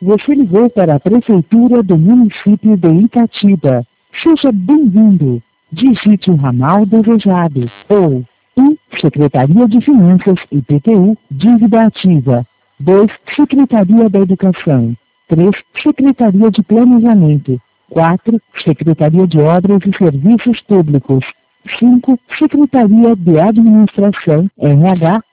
Você ligou para a Prefeitura do município de Itatiba. Seja bem-vindo. Digite o ramal desejado. Ou 1. Secretaria de Finanças IPTU, dívida ativa. 2. Secretaria da Educação. 3. Secretaria de Planejamento. 4. Secretaria de Obras e Serviços Públicos. 5. Secretaria de Administração, RH.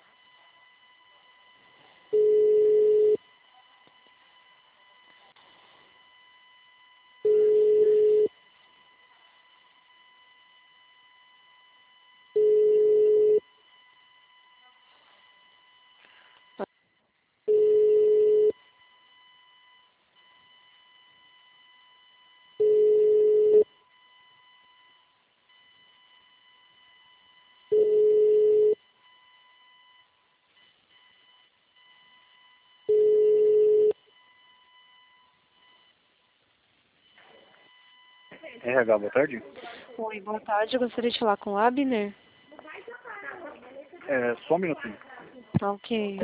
RH, boa tarde. Oi, boa tarde. Eu gostaria de falar com o Abner. Só um minutinho. Ok.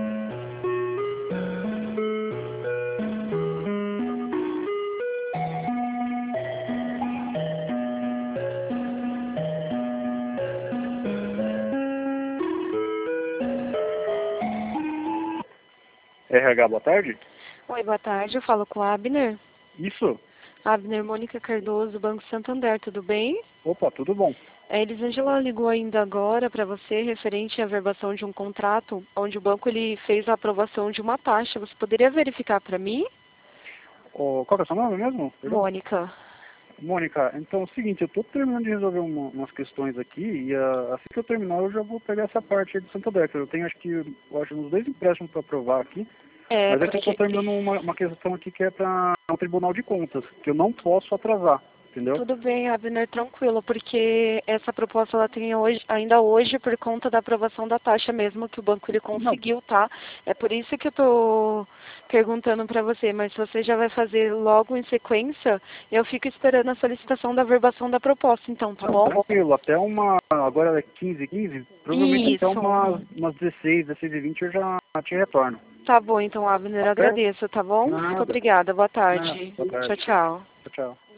RH, boa tarde. Oi, boa tarde. Eu falo com o Abner. Isso? Abner, Mônica Cardoso, Banco Santander, tudo bem? Opa, tudo bom. Elisângela ligou ainda agora para você referente à verbação de um contrato onde o banco ele fez a aprovação de uma taxa. Você poderia verificar para mim? Qual que é o seu nome mesmo? Perdão. Mônica. Mônica, então é o seguinte, eu estou terminando de resolver umas questões aqui e assim que eu terminar eu já vou pegar essa parte aí de Santander. Eu tenho acho uns 2 empréstimos para aprovar aqui, mas é que eu estou terminando uma questão aqui que é para o Tribunal de Contas, que eu não posso atrasar, entendeu? Tudo bem, Abner, tranquilo, porque essa proposta ela tem ainda hoje por conta da aprovação da taxa mesmo que o banco ele conseguiu, tá? É por isso que eu tô perguntando para você, mas se você já vai fazer logo em sequência, eu fico esperando a solicitação da verbação da proposta, então, tá bom? Tranquilo, até agora é 15h15, provavelmente Isso. até umas 16h20 eu já te retorno. Tá bom, então, Abner, agradeço, tá bom? Nada. Muito obrigada, boa tarde. Boa tarde. Tchau, tchau. Tchau, tchau.